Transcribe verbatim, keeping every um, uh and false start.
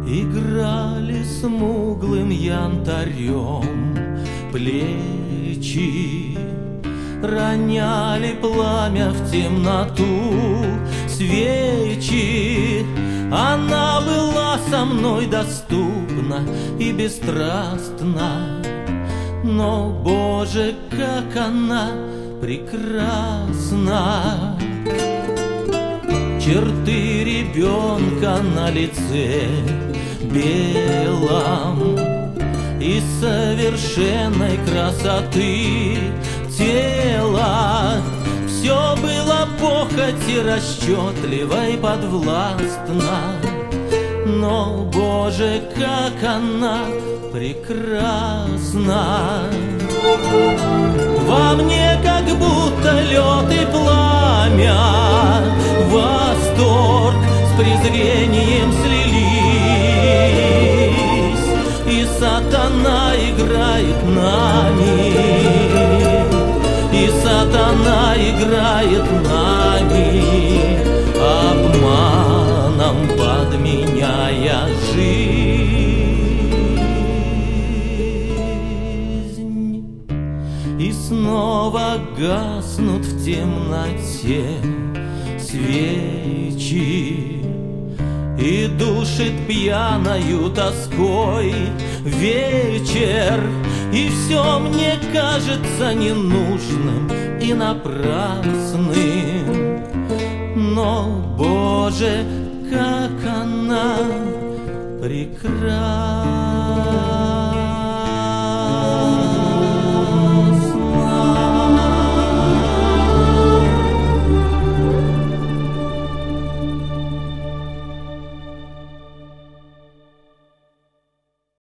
Играли смуглым янтарем плечи, роняли пламя в темноту свечи. Она была со мной доступна и бесстрастна, но, Боже, как она прекрасна! Черты ребенка на лице белом и совершенной красоты тела. Все было похоти расчетливой подвластно, но, Боже, как она прекрасна! Во мне как будто лед и пламя, восторг с презрением слились, и сатана играет нами, и сатана играет нами, обманом подменяя жизнь. И снова гаснут в темноте свечи, и душит пьяною тоской вечер, и все мне кажется ненужным и напрасным, но, Боже, как она прекрасна!